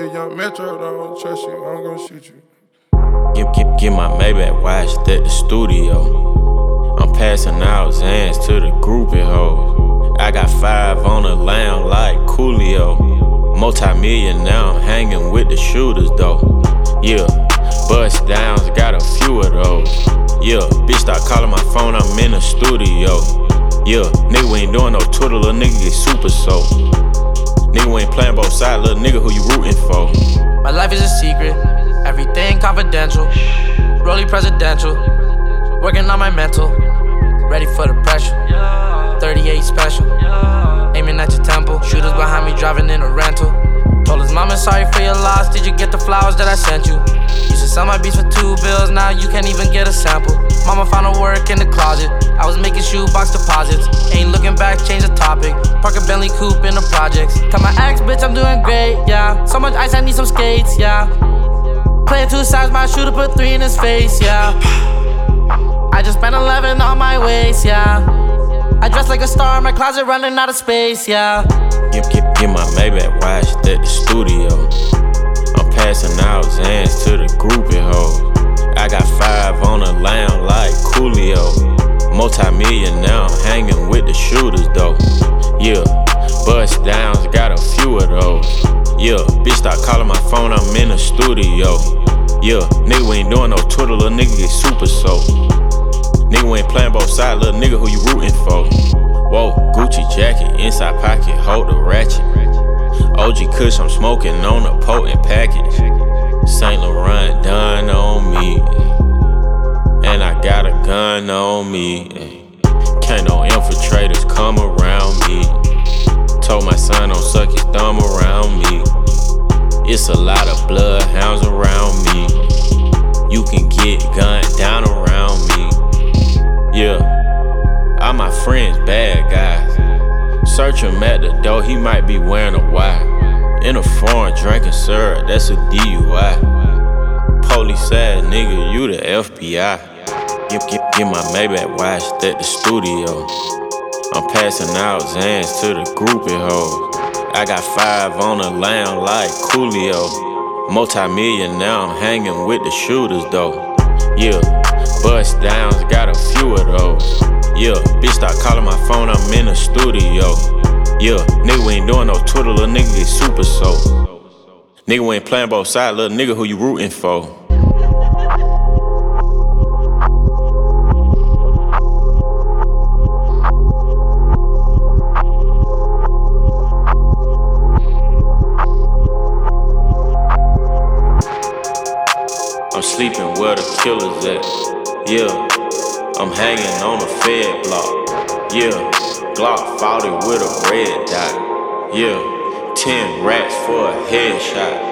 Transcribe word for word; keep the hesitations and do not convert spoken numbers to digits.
If young Metro don't trust you, I'm gon' shoot you. Get, get, get my Maybach watched at the studio. I'm passing out Zans to the groupie hoes. I got five on the lamb like Coolio. Multi-million now, I'm hanging with the shooters though. Yeah, bust downs, got a few of those. Yeah, bitch start calling my phone, I'm in the studio. Yeah, nigga we ain't doing no Twitter, little nigga get super soaked. Nigga we ain't playing both sides, little nigga who you rooting for. My life is a secret, everything confidential. Rolling presidential, working on my mental. Ready for the pressure, thirty-eight special. Aiming at your temple, shooters behind me driving in a rental. Told his mama sorry for your loss, did you get the flowers that I sent you? Used to sell my beats for two bills, now you can't even get a sample. Mama found her work in the closet, I was making shoebox deposits. Ain't looking back, change the topic. Park a Bentley coupe in the projects. Tell my ex, bitch, I'm doing great, yeah. So much ice, I need some skates, yeah. Playing two sides, my shooter put three in his face, yeah. I just spent eleven on my waist, yeah. I dress like a star in my closet, running out of space, yeah. Get, get, get my Maybach watched at the studio. I'm passing out Zans to the groupie hoes. I got five on the lamb like Coolio. Multi-million now, I'm hanging with the shooters though. Yeah, bust downs, got a few of those. Yeah, bitch start calling my phone, I'm in the studio. Yeah, nigga we ain't doing no Twitter, little nigga get super soaked. Nigga we ain't playing both sides, little nigga who you rooting for. Whoa, Gucci jacket, inside pocket, hold the ratchet. O G Kush, I'm smoking on a potent package. Saint Laurent done on me, and I got a gun on me. Can't no infiltrators come around me. Told my son don't suck his thumb around me. It's a lot of bloodhounds around me. You can get gunned down around me. Yeah. All my friends bad guys. Search him at the door, he might be wearing a Y. In a foreign drinking syrup, that's a D U I. Police ass nigga, you the F B I. Get, get, get my Maybach watched at the studio. I'm passing out Zans to the groupie hoes. I got five on the lamb like Coolio. Multi-million now, I'm hanging with the shooters though. Yeah, bust downs, got a few of those. Yeah, bitch start calling my phone, I'm in the studio. Yeah, nigga we ain't doing no Twitter, little nigga get super soaked. Nigga we ain't playing both sides, little nigga who you rooting for. I'm sleeping where the killers at. Yeah, I'm hanging on a Fed block. Yeah, Glock forty with a red dot. Yeah, ten rats for a headshot.